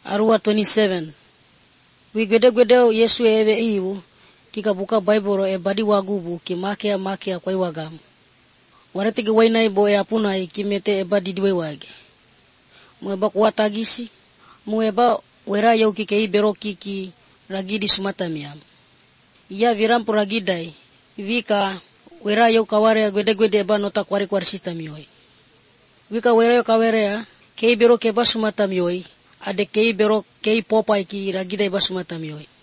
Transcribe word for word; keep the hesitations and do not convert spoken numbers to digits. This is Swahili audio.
Arua twenty-seven. We gwede gwede Yesu eve iu kika buka Bible e badi wagubu ki makea makea kwa iwagamu. Warete ki wainai bo e apunai ki mete e badi diwe wage. Mueba kuatagisi, mueba wera yau ki kei bero kiki ragidi sumata miam. Ia virampu ragidai, vika wera yau kaware gwede gwede eba nota kwari kwari sita mioi. Vika wera yau kawarea, kei bero keba sumata mioi, ade kei bero kei popai ki ragidai ba sumata mioi.